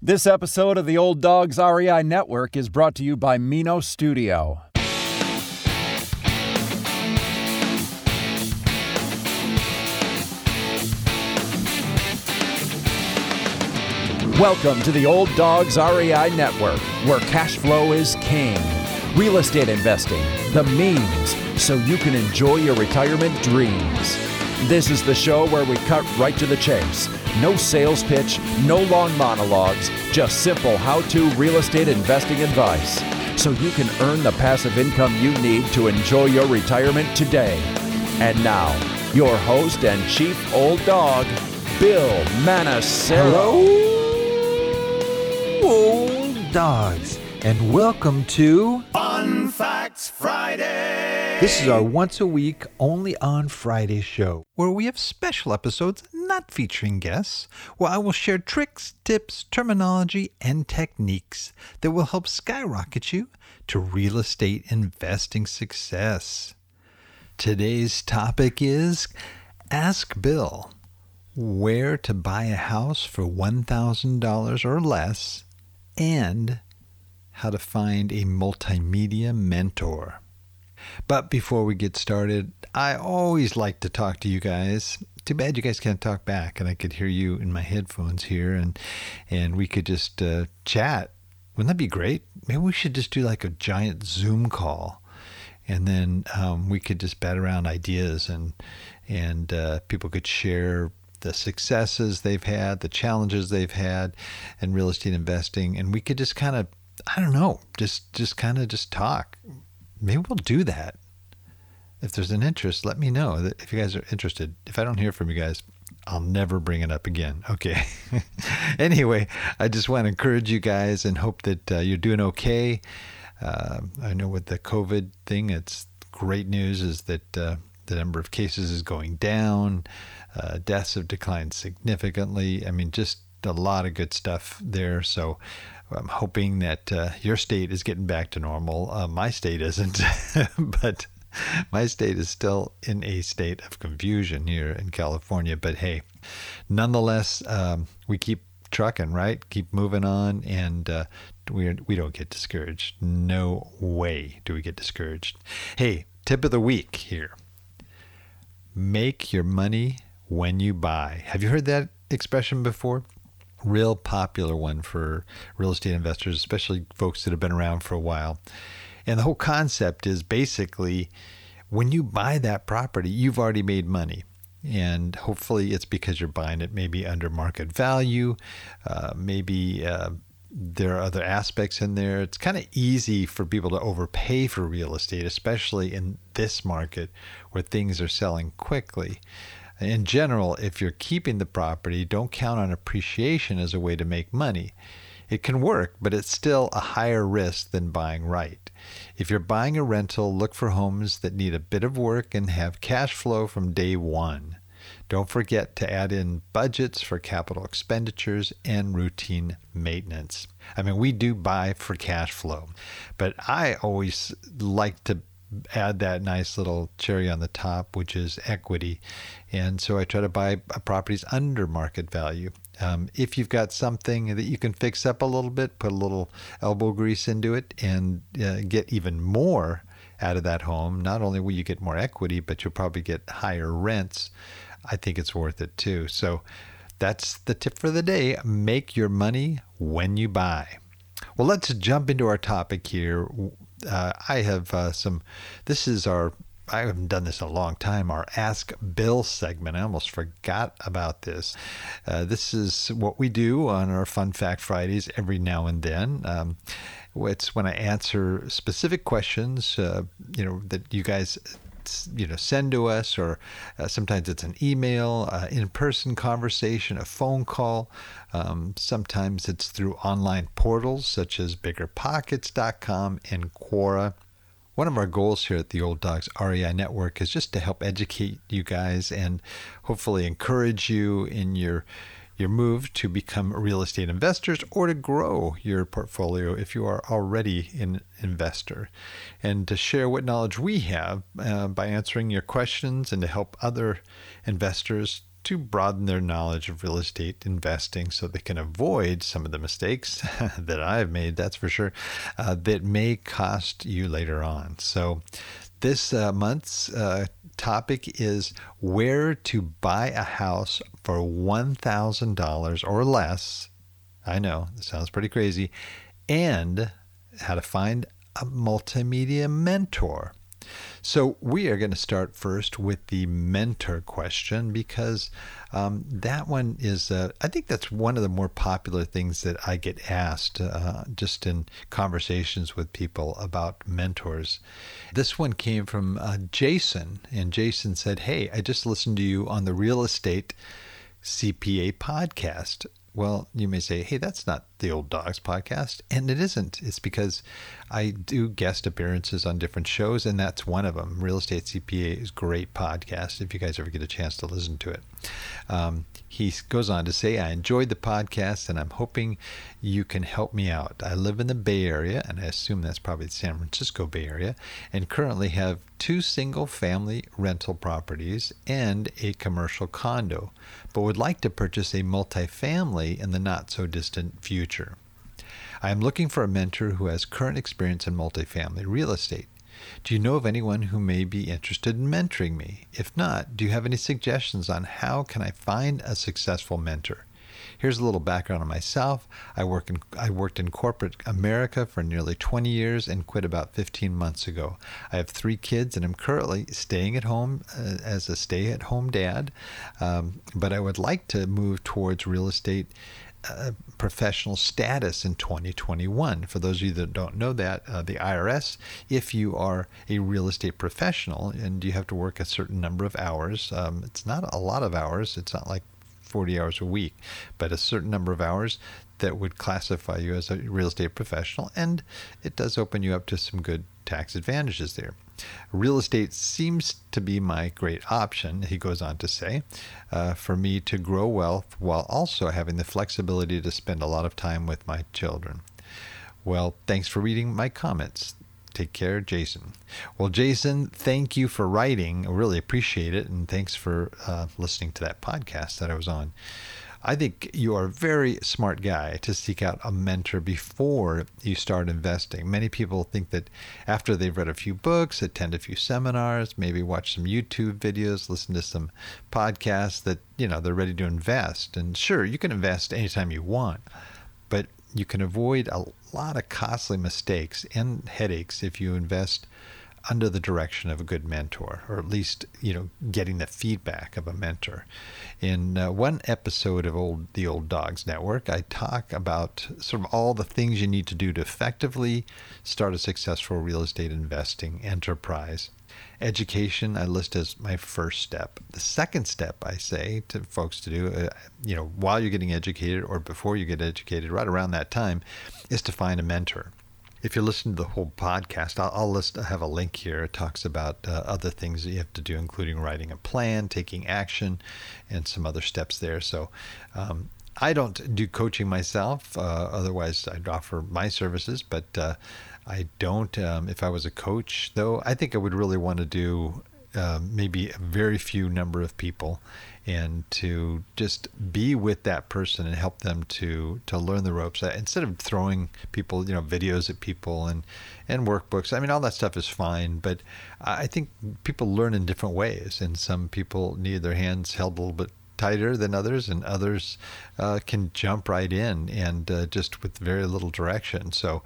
This episode of the Old Dogs REI Network is brought to you by Mino Studio. Welcome to the Old Dogs REI Network, where cash flow is king. Real estate investing, the means, so you can enjoy your retirement dreams. This is the show where we cut right to the chase. No sales pitch, no long monologues, just simple how-to real estate investing advice, so you can earn the passive income you need to enjoy your retirement today. And now, your host and chief old dog, Bill Manassero. Hello, old dogs, and welcome to Fun Facts Friday. This is our once-a-week, only on Friday show, where we have special episodes not featuring guests, where I will share tricks, tips, terminology, and techniques that will help skyrocket you to real estate investing success. Today's topic is Ask Bill, where to buy a house for $1,000 or less, and how to find a multimedia mentor. But before we get started, I always like to talk to you guys. Too bad you guys can't talk back, and I could hear you in my headphones here, and we could just chat. Wouldn't that be great? Maybe we should just do like a giant Zoom call, and then we could just bat around ideas, and people could share the successes they've had, the challenges they've had in real estate investing, and we could just kind of, I don't know, just kind of talk. Maybe we'll do that. If there's an interest, let me know that if you guys are interested. If I don't hear from you guys, I'll never bring it up again. Okay. Anyway, I just want to encourage you guys and hope that you're doing okay. I know with the COVID thing, it's great news is that the number of cases is going down. Deaths have declined significantly. I mean, just a lot of good stuff there. So I'm hoping that your state is getting back to normal. My state isn't, but my state is still in a state of confusion here in California. But hey, nonetheless, we keep trucking, right? Keep moving on, and we don't get discouraged. No way do we get discouraged. Hey, tip of the week here. Make your money when you buy. Have you heard that expression before? Real popular one for real estate investors, especially folks that have been around for a while. And the whole concept is basically when you buy that property, you've already made money. And hopefully it's because you're buying it maybe under market value. Maybe there are other aspects in there. It's kind of easy for people to overpay for real estate, especially in this market where things are selling quickly. In general, if you're keeping the property, don't count on appreciation as a way to make money. It can work, but it's still a higher risk than buying right. If you're buying a rental, look for homes that need a bit of work and have cash flow from day one. Don't forget to add in budgets for capital expenditures and routine maintenance. I mean, we do buy for cash flow, but I always like to add that nice little cherry on the top, which is equity. And so I try to buy properties under market value. If you've got something that you can fix up a little bit, put a little elbow grease into it, and get even more out of that home, not only will you get more equity, but you'll probably get higher rents. I think it's worth it too. So that's the tip for the day. Make your money when you buy. Well, let's jump into our topic here. I have I haven't done this in a long time, our Ask Bill segment. I almost forgot about this. This is what we do on our Fun Fact Fridays every now and then. It's when I answer specific questions, that you guys send to us, or sometimes it's an email, in-person conversation, a phone call. Sometimes it's through online portals such as BiggerPockets.com and Quora. One of our goals here at the Old Dogs REI Network is just to help educate you guys and hopefully encourage you in your move to become real estate investors or to grow your portfolio if you are already an investor, and to share what knowledge we have by answering your questions and to help other investors to broaden their knowledge of real estate investing so they can avoid some of the mistakes that I've made, that's for sure, that may cost you later on. So this month's topic is where to buy a house for $1,000 or less. I know, this sounds pretty crazy. And how to find a multimedia mentor. So we are going to start first with the mentor question because that one is, I think that's one of the more popular things that I get asked just in conversations with people about mentors. This one came from Jason, and Jason said, "Hey, I just listened to you on the Real Estate CPA podcast." Well, you may say, hey, that's not the Old Dogs podcast. And it isn't. It's because I do guest appearances on different shows, and that's one of them. Real Estate CPA is a great podcast if you guys ever get a chance to listen to it. He goes on to say, I enjoyed the podcast, and I'm hoping you can help me out. I live in the Bay Area, and I assume that's probably the San Francisco Bay Area, and currently have 2 single-family rental properties and a commercial condo, but would like to purchase a multifamily in the not-so-distant future. I am looking for a mentor who has current experience in multifamily real estate. Do you know of anyone who may be interested in mentoring me? If not, do you have any suggestions on how can I find a successful mentor? Here's a little background on myself. I worked in corporate America for nearly 20 years and quit about 15 months ago. I have 3 kids and I'm currently staying at home as a stay-at-home dad, but I would like to move towards real estate professional status in 2021. For those of you that don't know that, the IRS, if you are a real estate professional and you have to work a certain number of hours, it's not a lot of hours, it's not like 40 hours a week, but a certain number of hours that would classify you as a real estate professional, and it does open you up to some good tax advantages there. Real estate seems to be my great option, he goes on to say, for me to grow wealth while also having the flexibility to spend a lot of time with my children. Well, thanks for reading my comments. Take care, Jason. Well, Jason, thank you for writing. I really appreciate it, and thanks for listening to that podcast that I was on. I think you are a very smart guy to seek out a mentor before you start investing. Many people think that after they've read a few books, attend a few seminars, maybe watch some YouTube videos, listen to some podcasts, that, you know, they're ready to invest. And sure, you can invest anytime you want, but you can avoid a lot of costly mistakes and headaches if you invest under the direction of a good mentor, or at least, you know, getting the feedback of a mentor. In one episode of the Old Dogs Network, I talk about sort of all the things you need to do to effectively start a successful real estate investing enterprise. Education, I list as my first step. The second step I say to folks to do, while you're getting educated or before you get educated, right around that time, is to find a mentor. If you listen to the whole podcast, I have a link here. It talks about other things that you have to do, including writing a plan, taking action, and some other steps there. So I don't do coaching myself. Otherwise, I'd offer my services, but I don't. If I was a coach, though, I think I would really want to do maybe a very few number of people, and to just be with that person and help them to learn the ropes. Instead of throwing people, videos at people and workbooks. I mean, all that stuff is fine, but I think people learn in different ways, and some people need their hands held a little bit tighter than others, and others can jump right in and just with very little direction. So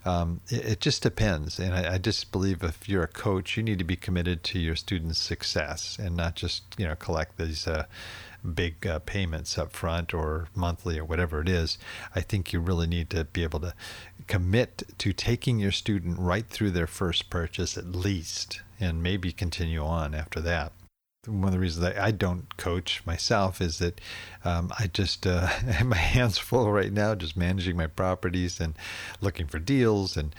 it just depends. And I just believe if you're a coach, you need to be committed to your students' success and not just collect these big payments up front or monthly or whatever it is. I think you really need to be able to commit to taking your student right through their first purchase at least, and maybe continue on after that. One of the reasons I don't coach myself is that I just have my hands full right now, just managing my properties and looking for deals, and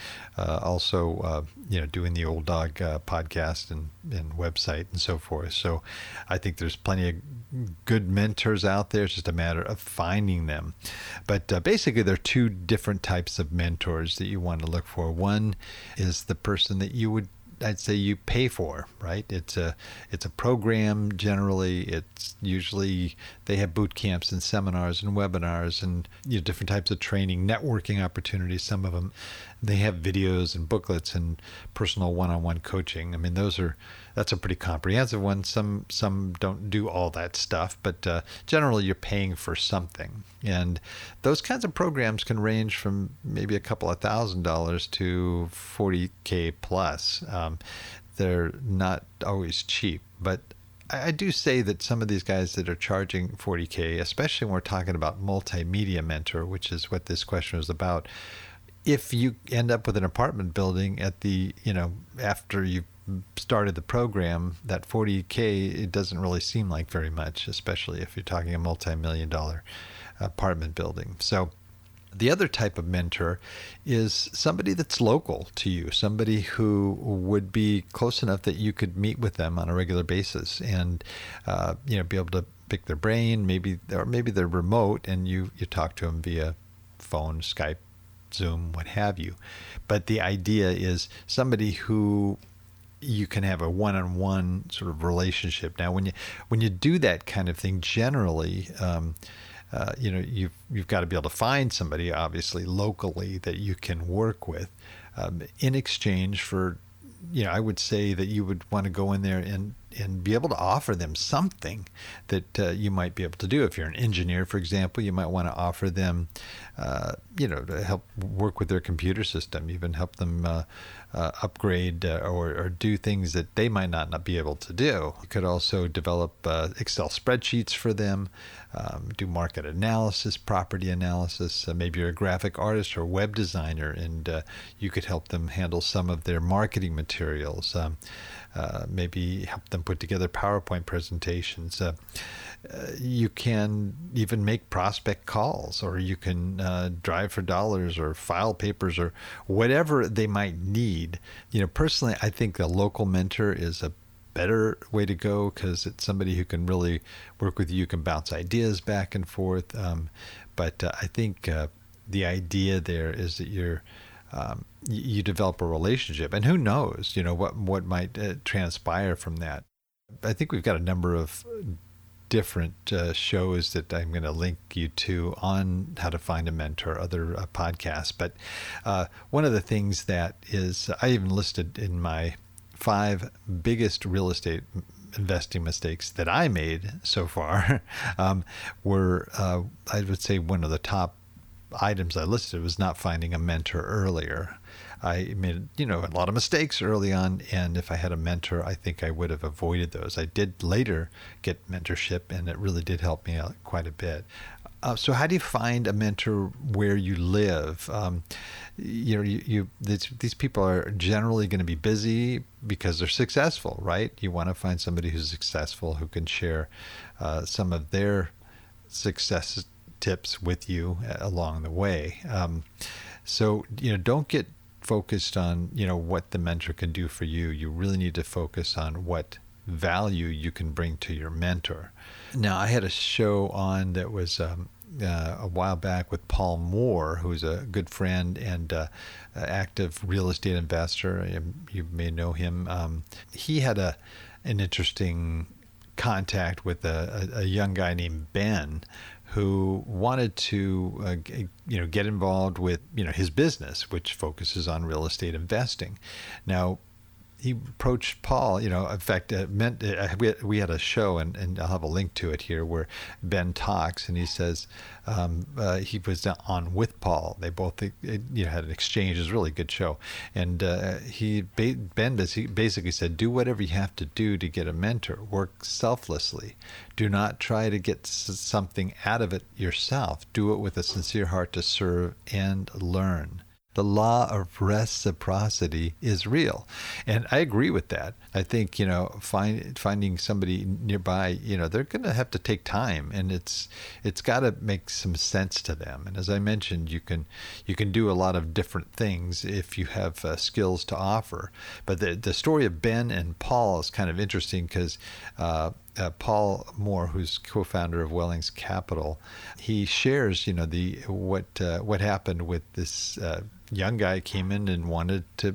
also doing the Old Dog podcast and website and so forth. So I think there's plenty of good mentors out there. It's just a matter of finding them. But basically, there are two different types of mentors that you want to look for. One is the person that you would I'd say you pay for, right? It's a program. Generally, it's usually they have boot camps and seminars and webinars and different types of training, networking opportunities. Some of them, they have videos and booklets and personal one-on-one coaching. I mean, that's a pretty comprehensive one. Some don't do all that stuff, but generally you're paying for something. And those kinds of programs can range from maybe a couple of $1,000s to $40K plus. They're not always cheap, but I do say that some of these guys that are charging $40K, especially when we're talking about multimedia mentor, which is what this question was about, if you end up with an apartment building at after you've started the program, that $40K, it doesn't really seem like very much, especially if you're talking a multi-million-dollar apartment building. So the other type of mentor is somebody that's local to you, somebody who would be close enough that you could meet with them on a regular basis and be able to pick their brain. Maybe they're remote and you talk to them via phone, Skype, Zoom, what have you. But the idea is somebody who you can have a one-on-one sort of relationship. Now, when you do that kind of thing, generally, you've got to be able to find somebody, obviously, locally that you can work with in exchange for, I would say that you would want to go in there and be able to offer them something that you might be able to do. If you're an engineer, for example, you might want to offer them, to help work with their computer system, even help them upgrade or do things that they might not be able to do. You could also develop Excel spreadsheets for them, do market analysis, property analysis. Maybe you're a graphic artist or web designer, and you could help them handle some of their marketing materials. Maybe help them put together PowerPoint presentations. You can even make prospect calls, or you can drive for dollars or file papers or whatever they might need. Personally, I think a local mentor is a better way to go because it's somebody who can really work with you. You can bounce ideas back and forth. But I think the idea there is that you develop a relationship, and who knows, what might transpire from that. I think we've got a number of different shows that I'm going to link you to on how to find a mentor, other podcasts. But one of the things that is, I even listed in my 5 biggest real estate investing mistakes that I made so far were, I would say one of the top items I listed was not finding a mentor earlier. I made, a lot of mistakes early on, and if I had a mentor, I think I would have avoided those. I did later get mentorship, and it really did help me out quite a bit. So how do you find a mentor where you live? These people are generally going to be busy because they're successful, right? You want to find somebody who's successful who can share some of their success tips with you along the way. So don't get focused on what the mentor can do for you. You really need to focus on what value you can bring to your mentor. Now, I had a show on that was a while back with Paul Moore, who's a good friend and active real estate investor. You may know him. He had an interesting contact with a young guy named Ben, who wanted to, get involved with, his business, which focuses on real estate investing. Now, he approached Paul, in fact, we had a show, and I'll have a link to it here, where Ben talks, and he says he was on with Paul. They both had an exchange. It was a really good show. And Ben basically said, do whatever you have to do to get a mentor. Work selflessly. Do not try to get something out of it yourself. Do it with a sincere heart to serve and learn. The law of reciprocity is real. And I agree with that. I think, finding somebody nearby, they're going to have to take time, and it's got to make some sense to them. And as I mentioned, you can do a lot of different things if you have skills to offer. But the story of Ben and Paul is kind of interesting because Paul Moore, who's co-founder of Wellings Capital, he shares, what happened with this young guy came in and wanted to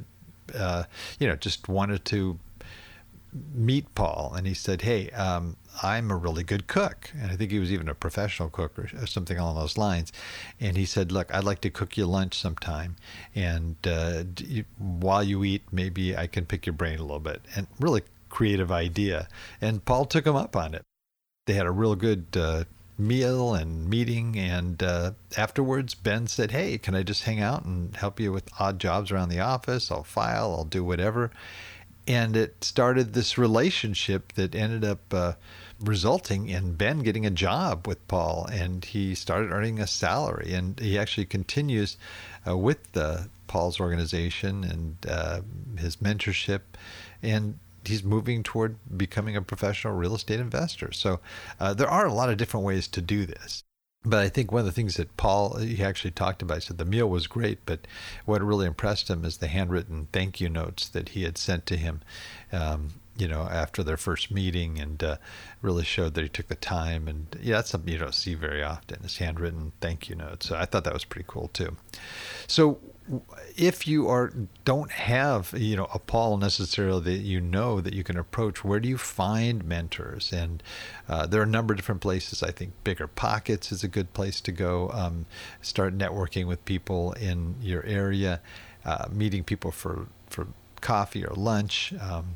just wanted to meet Paul. And he said, hey, I'm a really good cook. And I think he was even a professional cook or something along those lines. And he said, look, I'd like to cook you lunch sometime. And while you eat, maybe I can pick your brain a little bit. And really creative idea. And Paul took him up on it. They had a real good meal and meeting. And afterwards, Ben said, hey, can I just hang out and help you with odd jobs around the office? I'll file, I'll do whatever. And it started this relationship that ended up resulting in Ben getting a job with Paul, and he started earning a salary. And he actually continues with Paul's organization and his mentorship, and he's moving toward becoming a professional real estate investor. So there are a lot of different ways to do this. But I think one of the things that Paul, he actually talked about, he said the meal was great, but what really impressed him is the handwritten thank you notes that he had sent to him, after their first meeting, and really showed that he took the time. And that's something you don't see very often, is handwritten thank you notes. So I thought that was pretty cool too. So if you don't have a Paul necessarily that you can approach, where do you find mentors? And there are a number of different places. I think Bigger Pockets is a good place to go. Start networking with people in your area, meeting people for coffee or lunch.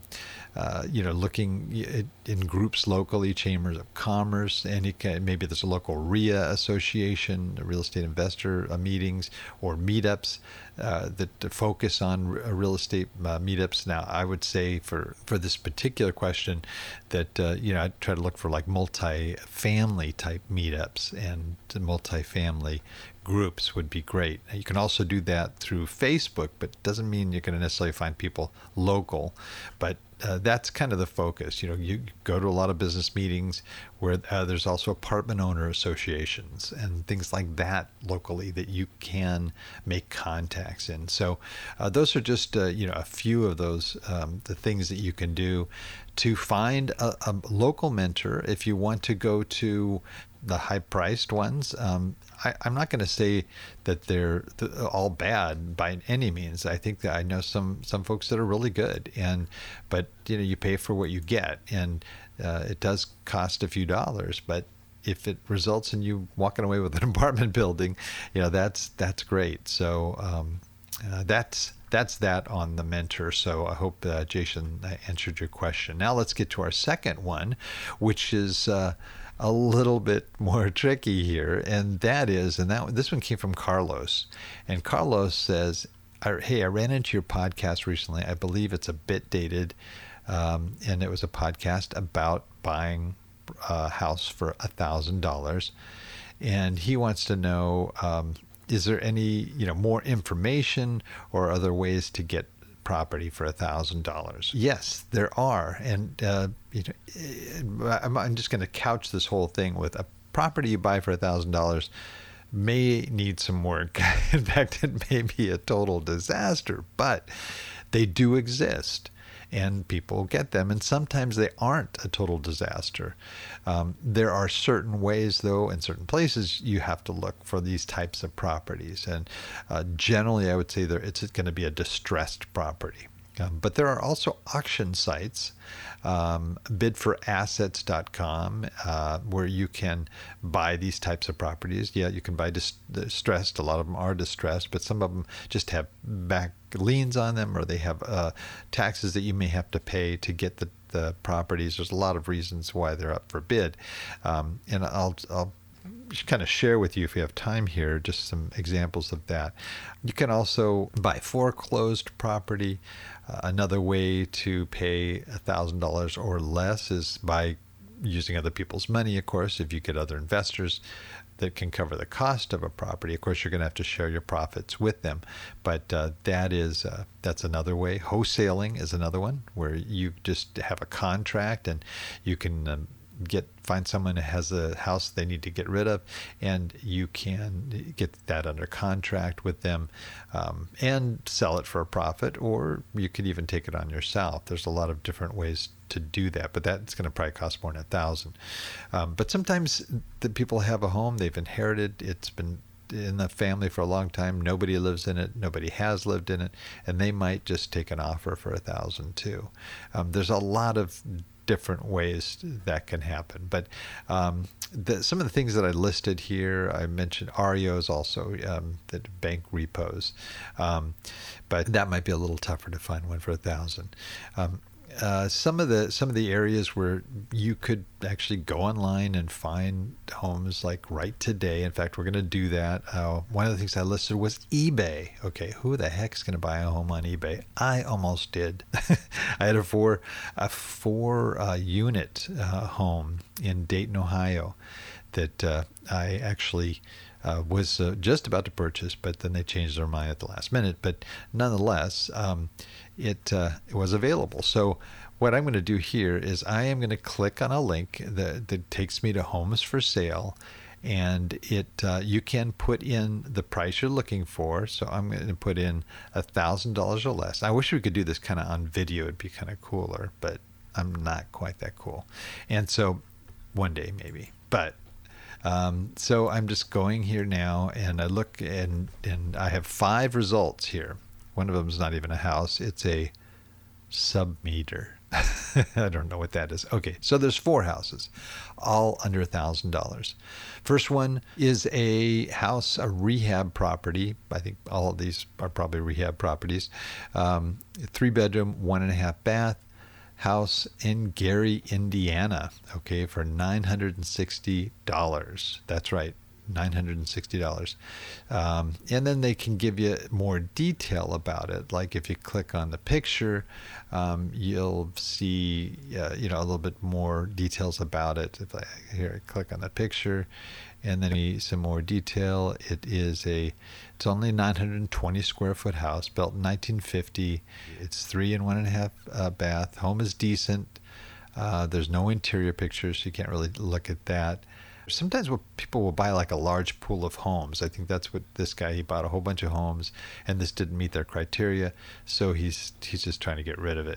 Looking in groups locally, chambers of commerce, and maybe there's a local RIA association, real estate investor meetings, or meetups that focus on real estate meetups. Now, I would say for this particular question that I'd try to look for like multi-family type meetups, and multi-family groups would be great. You can also do that through Facebook, but it doesn't mean you're going to necessarily find people local. But that's kind of the focus. You go to a lot of business meetings where there's also apartment owner associations and things like that locally that you can make contacts in. So those are just a few of those the things that you can do to find a local mentor. If you want to go to the high-priced ones, I'm not going to say that they're all bad by any means. I think that I know some folks that are really good, but you pay for what you get, and it does cost a few dollars. But if it results in you walking away with an apartment building, that's great. So that's that on the mentor. So I hope Jason answered your question. Now let's get to our second one, which is a little bit more tricky here, and this one came from Carlos. And Carlos says, hey, I ran into your podcast recently. I believe it's a bit dated, and it was a podcast about buying a house for $1,000. And he wants to know, is there any more information or other ways to get property for $1,000? Yes, there are. And I'm just going to couch this whole thing with a property you buy for $1,000 may need some work. In fact, it may be a total disaster, but they do exist. And people get them, and sometimes they aren't a total disaster. There are certain ways, though, in certain places, you have to look for these types of properties. And generally, I would say it's going to be a distressed property. But there are also auction sites, bidforassets.com, where you can buy these types of properties. Yeah, you can buy distressed. A lot of them are distressed, but some of them just have back liens on them, or they have taxes that you may have to pay to get the properties. There's a lot of reasons why they're up for bid. And I'll kind of share with you, if you have time here, just some examples of that. You can also buy foreclosed property. Another way to pay $1,000 or less is by using other people's money, of course. If you get other investors that can cover the cost of a property, of course, you're going to have to share your profits with them. But that's another way. Wholesaling is another one, where you just have a contract and you can find someone that has a house they need to get rid of, and you can get that under contract with them and sell it for a profit, or you could even take it on yourself. There's a lot of different ways to do that, but that's going to probably cost more than $1,000. But sometimes the people have a home they've inherited. It's been in the family for a long time. Nobody lives in it. Nobody has lived in it, and they might just take an offer for $1,000 too. There's a lot of different ways that can happen, but some of the things that I listed here, I mentioned REOs also, the bank repos, but that might be a little tougher to find one for $1,000. Some of the areas where you could actually go online and find homes like right today. In fact, we're going to do that. One of the things I listed was eBay. Okay, who the heck is going to buy a home on eBay? I almost did. I had a four unit home in Dayton, Ohio, that I actually was just about to purchase, but then they changed their mind at the last minute. But nonetheless, it was available. So what I'm going to do here is I am going to click on a link that takes me to Homes for Sale, and you can put in the price you're looking for. So I'm going to put in $1,000 or less. I wish we could do this kind of on video. It'd be kind of cooler, but I'm not quite that cool. And so one day maybe, but so I'm just going here now, and I look, and I have 5 results here. One of them is not even a house. It's a sub-meter. I don't know what that is. Okay, so there's 4 houses, all under $1,000. First one is a house, a rehab property. I think all of these are probably rehab properties. 3-bedroom, 1.5 bath. House in Gary, Indiana, okay, for $960. That's right, $960. And then they can give you more detail about it. Like if you click on the picture, you'll see, a little bit more details about it. If I click on the picture, and then some more detail. It's only 920 square foot house, built in 1950. It's 3 and 1.5 bath. Home is decent. There's no interior pictures, so you can't really look at that. Sometimes people will buy like a large pool of homes. I think that's what this guy, he bought a whole bunch of homes, and this didn't meet their criteria, so he's just trying to get rid of it.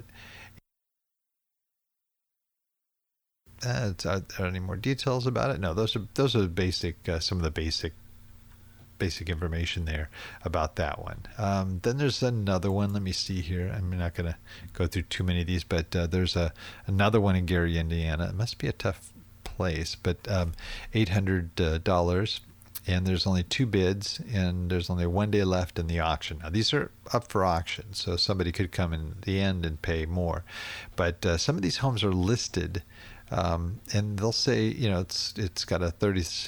Are there any more details about it? No, those are basic. Some of the basic information there about that one. Then there's another one. Let me see here. I'm not going to go through too many of these, but there's another one in Gary, Indiana. It must be a tough place, but $800, and there's only 2 bids, and there's only 1 day left in the auction. Now these are up for auction, so somebody could come in the end and pay more, but some of these homes are listed. And they'll say, it's got a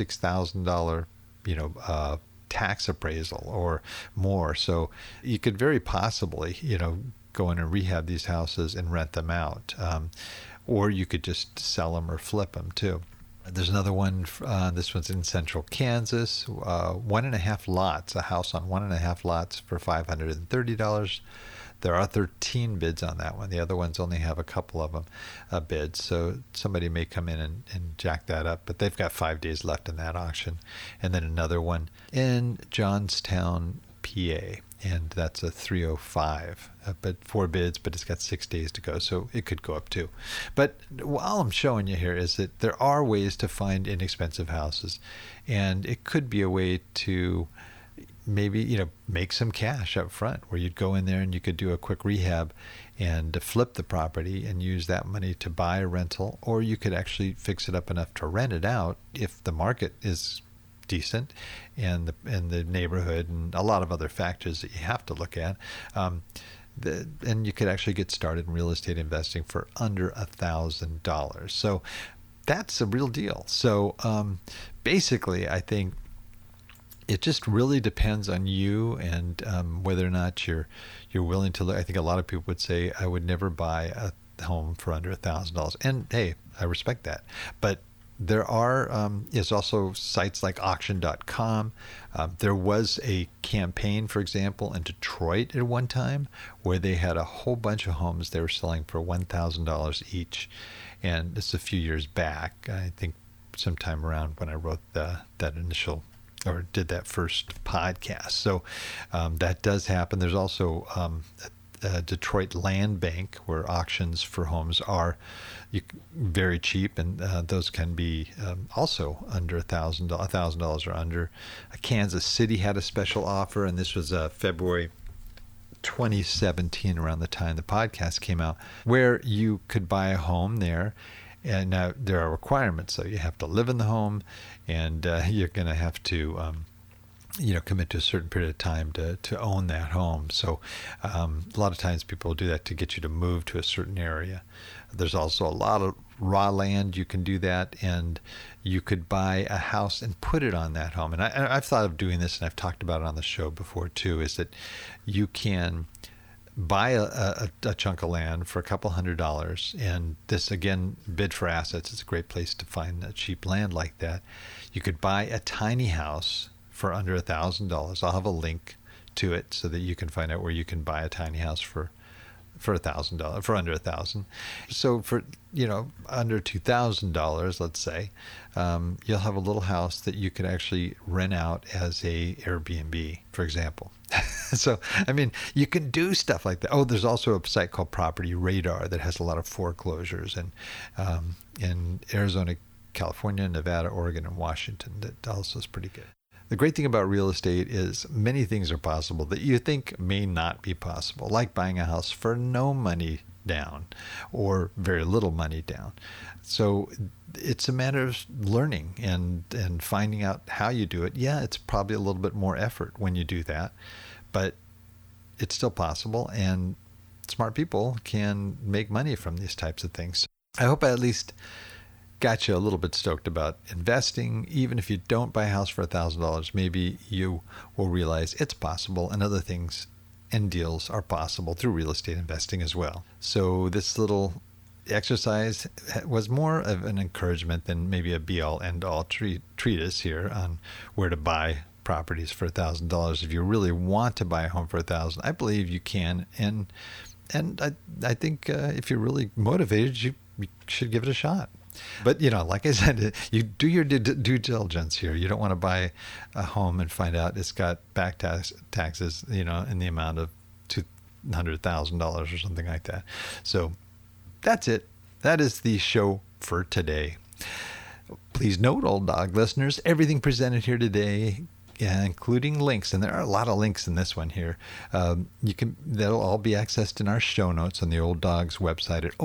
$36,000, tax appraisal or more. So you could very possibly, go in and rehab these houses and rent them out. Or you could just sell them or flip them too. There's another one. This one's in central Kansas, 1.5 lots, a house on 1.5 lots for $530. There are 13 bids on that one. The other ones only have a couple of them bids. So somebody may come in and jack that up, but they've got 5 days left in that auction. And then another one in Johnstown, PA, and that's a 305. But 4 bids, but it's got 6 days to go, so it could go up too. But all I'm showing you here is that there are ways to find inexpensive houses, and it could be a way to maybe make some cash up front, where you'd go in there and you could do a quick rehab and flip the property and use that money to buy a rental, or you could actually fix it up enough to rent it out if the market is decent and the neighborhood and a lot of other factors that you have to look at. And you could actually get started in real estate investing for under $1,000. So that's a real deal. So basically, I think it just really depends on you and whether or not you're willing to look. I think a lot of people would say, I would never buy a home for under $1,000. And hey, I respect that. But there are is also sites like auction.com. There was a campaign, for example, in Detroit at one time where they had a whole bunch of homes they were selling for $1,000 each. And this is a few years back, I think sometime around when I wrote that initial or did that first podcast. So that does happen. There's also Detroit Land Bank, where auctions for homes are very cheap, and those can be also under $1,000 or under. Kansas City had a special offer, and this was February 2017, around the time the podcast came out, where you could buy a home there. And now there are requirements, so you have to live in the home, and you're going to have to commit to a certain period of time to own that home. So a lot of times people do that to get you to move to a certain area. There's also a lot of raw land. You can do that, and you could buy a house and put it on that home. And I've thought of doing this, and I've talked about it on the show before too, is that you can buy a chunk of land for a couple $100, and this, again, Bid for Assets. It's a great place to find cheap land like that. You could buy a tiny house for under $1,000. I'll have a link to it so that you can find out where you can buy a tiny house for $1,000, for under $1,000. So for under $2,000, let's say, you'll have a little house that you could actually rent out as a Airbnb, for example. So I mean, you can do stuff like that. Oh, there's also a site called Property Radar that has a lot of foreclosures, and in Arizona, California, Nevada, Oregon, and Washington, that also is pretty good. The great thing about real estate is many things are possible that you think may not be possible, like buying a house for no money down or very little money down. So it's a matter of learning and finding out how you do it. Yeah, it's probably a little bit more effort when you do that, but it's still possible, and smart people can make money from these types of things. I hope I at least got you a little bit stoked about investing. Even if you don't buy a house for $1,000, maybe you will realize it's possible, and other things and deals are possible through real estate investing as well. So this little exercise was more of an encouragement than maybe a be-all, end-all treatise here on where to buy properties for $1,000. If you really want to buy a home for $1,000, I believe you can, and I think if you're really motivated, you should give it a shot. But, like I said, you do your due diligence here. You don't want to buy a home and find out it's got back taxes, in the amount of $200,000 or something like that. So that's it. That is the show for today. Please note, Old Dog listeners, everything presented here today, including links, and there are a lot of links in this one here. They'll all be accessed in our show notes on the Old Dogs website at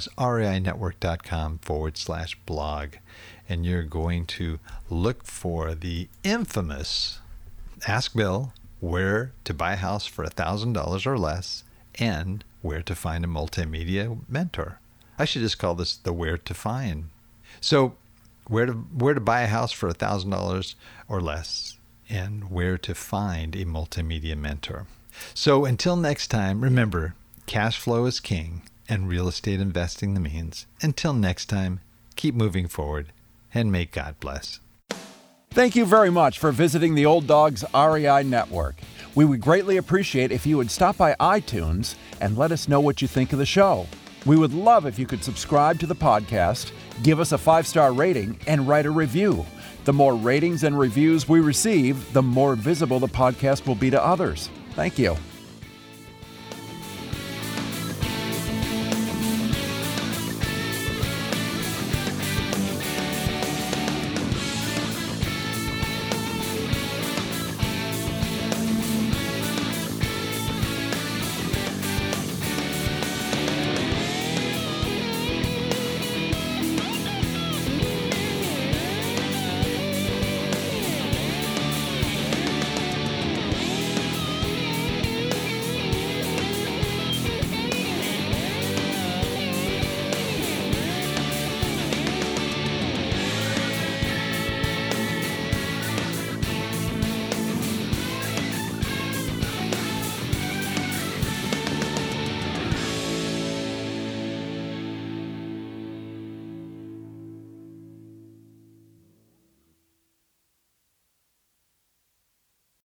olddogsreinetwork.com/blog. And you're going to look for the infamous Ask Bill, where to buy a house for $1,000 or less, and where to find a multimedia mentor. I should just call this the where to find. So where to buy a house for $1,000 or less, and where to find a multimedia mentor. So until next time, remember, cash flow is king and real estate investing the means. Until next time, keep moving forward, and may God bless. Thank you very much for visiting the Old Dogs REI Network. We would greatly appreciate if you would stop by iTunes and let us know what you think of the show. We would love if you could subscribe to the podcast, give us a 5-star rating, and write a review. The more ratings and reviews we receive, the more visible the podcast will be to others. Thank you.